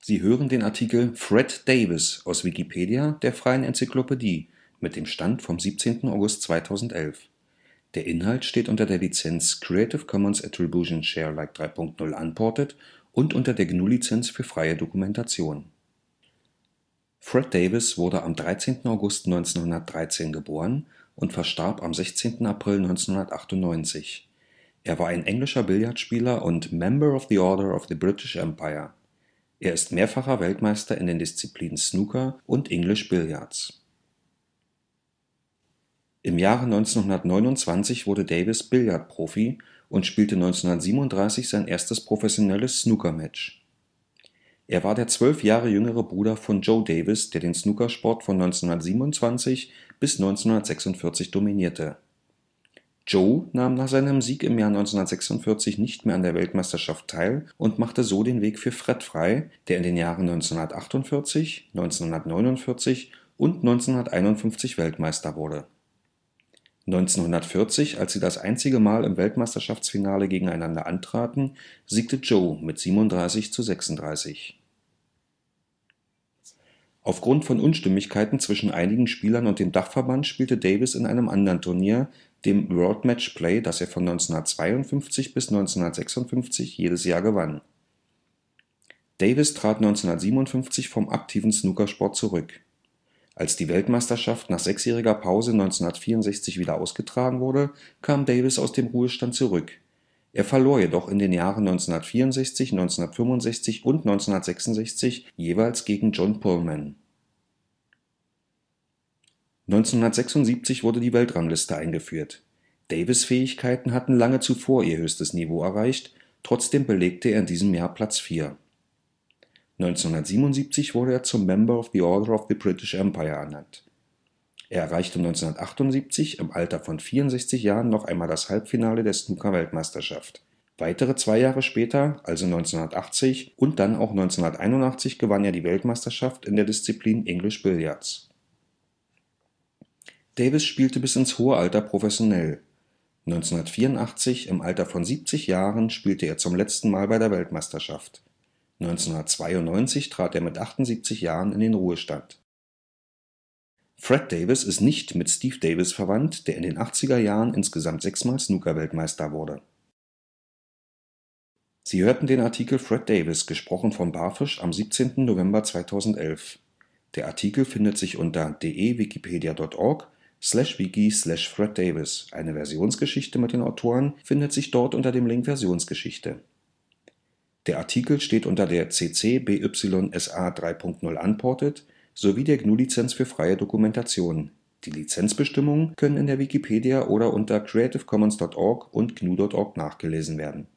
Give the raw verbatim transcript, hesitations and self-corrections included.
Sie hören den Artikel Fred Davis, aus Wikipedia, der freien Enzyklopädie. Mit dem Stand vom siebzehnten August zweitausendelf. Der Inhalt steht unter der Lizenz Creative Commons Attribution Share Alike drei Punkt null Unported und unter der G N U Lizenz für freie Dokumentation. Fred Davis wurde am dreizehnten August neunzehnhundertdreizehn geboren und verstarb am sechzehnten April neunzehnhundertachtundneunzig. Er war ein englischer Billardspieler und Member of the Order of the British Empire. Er ist mehrfacher Weltmeister in den Disziplinen Snooker und English Billiards. Im Jahre neunzehnhundertneunundzwanzig wurde Davis Billardprofi und spielte neunzehnhundertsiebenunddreißig sein erstes professionelles Snookermatch. Er war der zwölf Jahre jüngere Bruder von Joe Davis, der den Snookersport von neunzehnhundertsiebenundzwanzig bis neunzehnhundertsechsundvierzig dominierte. Joe nahm nach seinem Sieg im Jahr neunzehnhundertsechsundvierzig nicht mehr an der Weltmeisterschaft teil und machte so den Weg für Fred frei, der in den Jahren neunzehnhundertachtundvierzig, neunzehnhundertneunundvierzig und neunzehnhunderteinundfünfzig Weltmeister wurde. neunzehnhundertvierzig, als sie das einzige Mal im Weltmeisterschaftsfinale gegeneinander antraten, siegte Joe mit siebenunddreißig zu sechsunddreißig. Aufgrund von Unstimmigkeiten zwischen einigen Spielern und dem Dachverband spielte Davis in einem anderen Turnier, dem World Match Play, das er von neunzehnhundertzweiundfünfzig bis neunzehnhundertsechsundfünfzig jedes Jahr gewann. Davis trat neunzehnhundertsiebenundfünfzig vom aktiven Snookersport zurück. Als die Weltmeisterschaft nach sechsjähriger Pause neunzehnhundertvierundsechzig wieder ausgetragen wurde, kam Davis aus dem Ruhestand zurück. Er verlor jedoch in den Jahren neunzehnhundertvierundsechzig, neunzehnhundertfünfundsechzig und neunzehnhundertsechsundsechzig jeweils gegen John Pulman. neunzehnhundertsechsundsiebzig wurde die Weltrangliste eingeführt. Davis' Fähigkeiten hatten lange zuvor ihr höchstes Niveau erreicht, trotzdem belegte er in diesem Jahr Platz vier. neunzehnhundertsiebenundsiebzig wurde er zum Member of the Order of the British Empire ernannt. Er erreichte neunzehnhundertachtundsiebzig im Alter von vierundsechzig Jahren noch einmal das Halbfinale der Snooker-Weltmeisterschaft. Weitere zwei Jahre später, also neunzehnhundertachtzig und dann auch neunzehnhunderteinundachtzig, gewann er die Weltmeisterschaft in der Disziplin English Billiards. Davis spielte bis ins hohe Alter professionell. neunzehnhundertvierundachtzig, im Alter von siebzig Jahren, spielte er zum letzten Mal bei der Weltmeisterschaft. neunzehnhundertzweiundneunzig trat er mit achtundsiebzig Jahren in den Ruhestand. Fred Davis ist nicht mit Steve Davis verwandt, der in den achtziger Jahren insgesamt sechsmal Snooker-Weltmeister wurde. Sie hörten den Artikel Fred Davis, gesprochen von Barfisch, am siebzehnten November zweitausendelf. Der Artikel findet sich unter de wikipedia punkt org slash wiki slash Fred Davis. Eine Versionsgeschichte mit den Autoren findet sich dort unter dem Link Versionsgeschichte. Der Artikel steht unter der C C B Y S A drei Punkt null Unported sowie der G N U Lizenz für freie Dokumentation. Die Lizenzbestimmungen können in der Wikipedia oder unter creative commons punkt org und G N U punkt org nachgelesen werden